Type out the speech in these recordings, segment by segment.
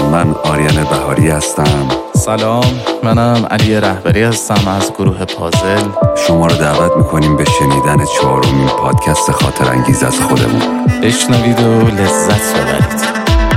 من آریان بهاری هستم. سلام، منم علی رهبری هستم از گروه پازل. شما رو دعوت میکنیم به شنیدن 4مین پادکست خاطر انگیز از خودمون. بشنوید و لذت ببرید.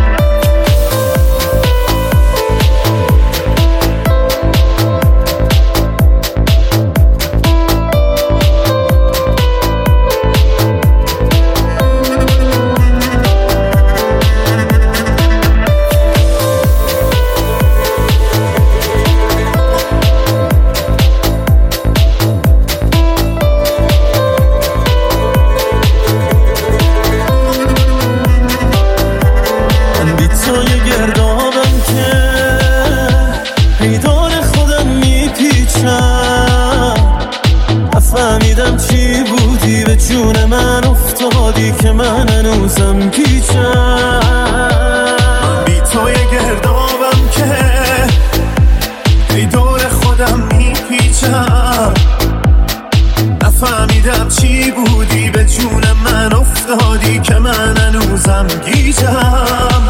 نفهمیدم چی بودی به جون من افتادی که من هنوزم پیچم. من بی توی گردابم که ای دور خودم میپیچم. نفهمیدم چی بودی به جون من افتادی که من هنوزم گیجم.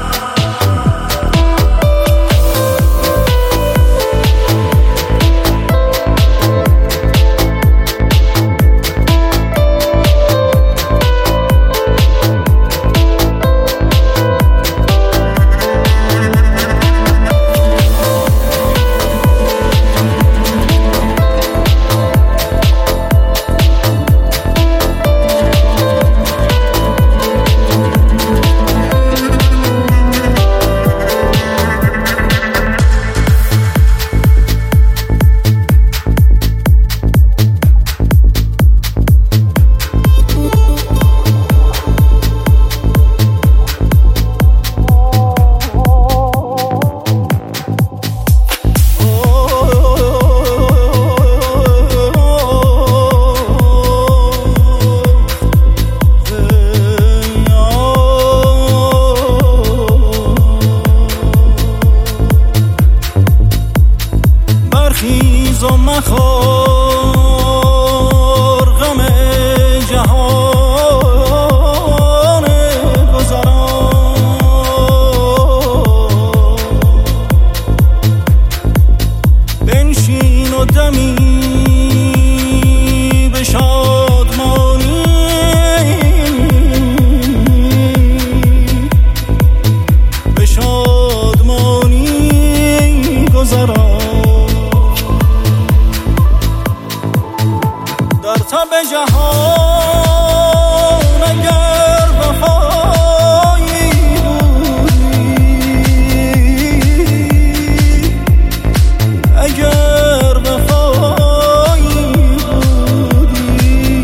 برخیز و مخور غم جهان گذران. بنشین و دمی به شادمانی گذران. در تب جهان اگر وفایی بودی، اگر وفایی بودی،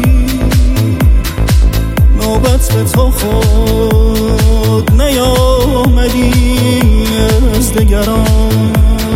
نوبت به تو خود نیامدی از دگران.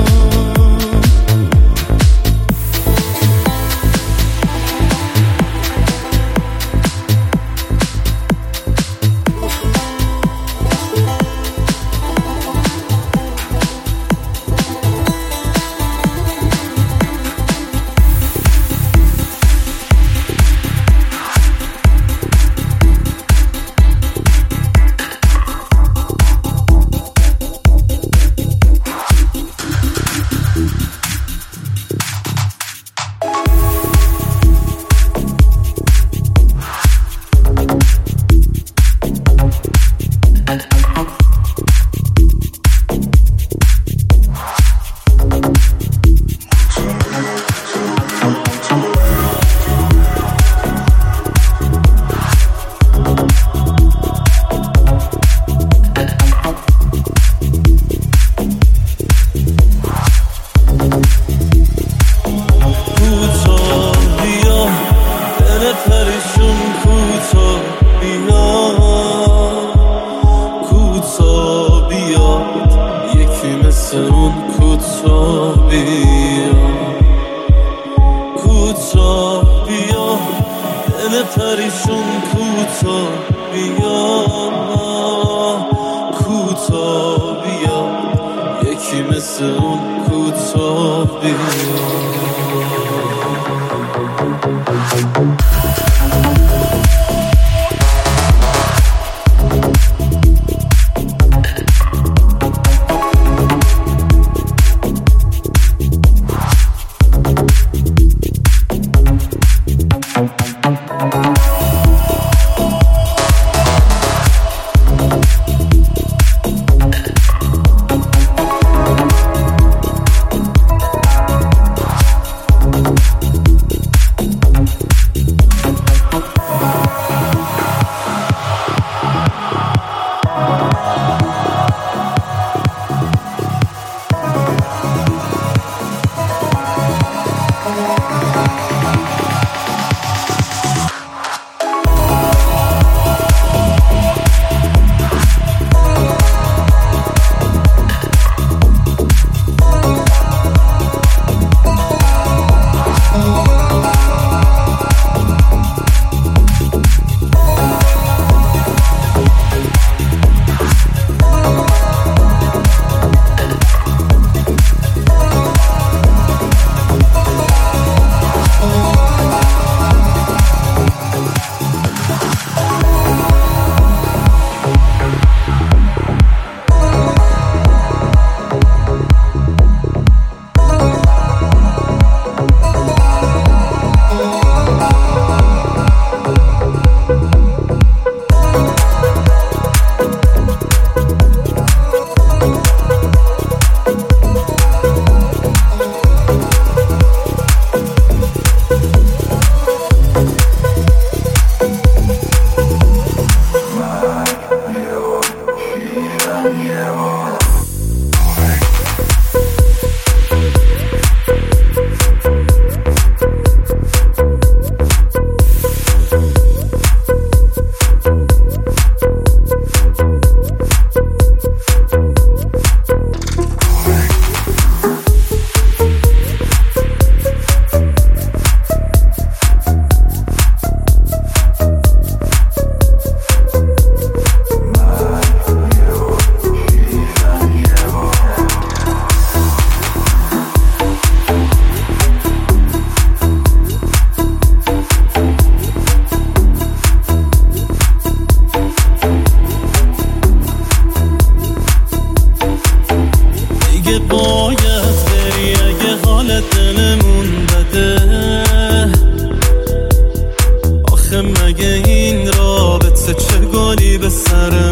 پریشون کوتا بیا یکی مثل اون کوتا بیا.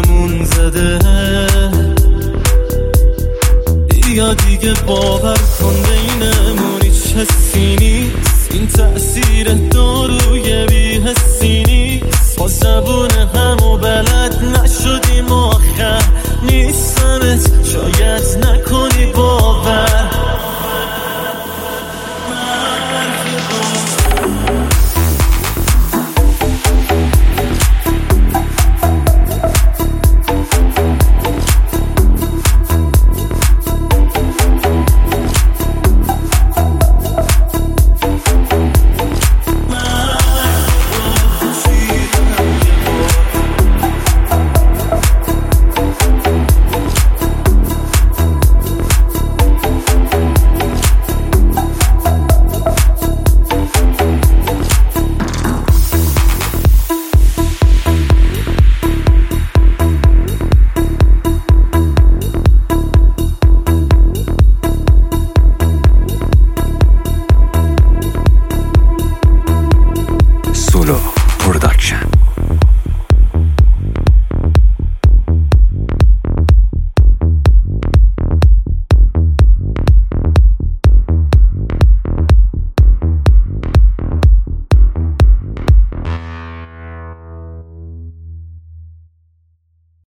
بهمون زده. یا دیگه باور کن بینمون هیچ حسی نیست، این تأثیر داروی بی حسی نیست. با زبون همو بلد نشدیم آخر نیستمت، شاید نکنی باور. Solo